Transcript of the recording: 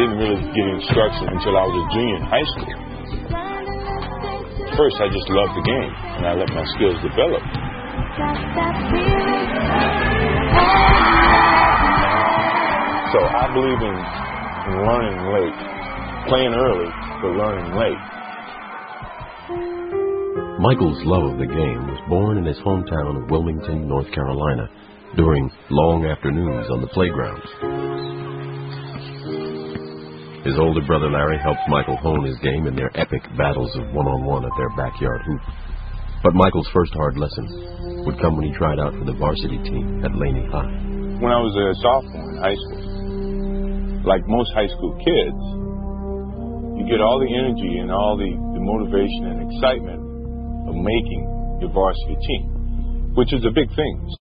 didn't really get instruction until I was a junior in high school. First, I just loved the game, and I let my skills develop. So I believe in learning late, playing early, but learning late. Michael's love of the game was born in his hometown of Wilmington, North Carolina, during long afternoons on the playgrounds. His older brother Larry helped Michael hone his game in their epic battles of one-on-one at their backyard hoop. But Michael's first hard lesson would come when he tried out for the varsity team at Laney High. When I was a sophomore in high school, like most high school kids, you get all the energy and all the motivation and excitement of making your varsity team, which is a big thing.